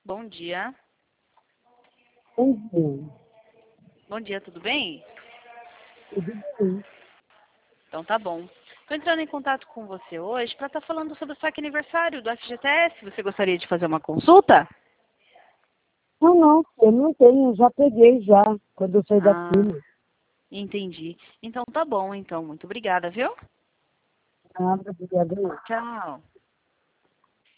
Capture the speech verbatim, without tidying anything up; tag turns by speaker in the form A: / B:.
A: Bom dia.
B: Bom dia.
A: Bom dia, tudo bem?
B: Tudo bem?
A: Então tá bom. Estou entrando em contato com você hoje para estar falando sobre o saque aniversário do F G T S. Você gostaria de fazer uma consulta?
B: Não, não, eu não tenho, já peguei já, quando eu saí da
A: Ah,
B: firma.
A: entendi. Então tá bom, então. Muito obrigada, viu?
B: Nada, obrigada.
A: Tchau.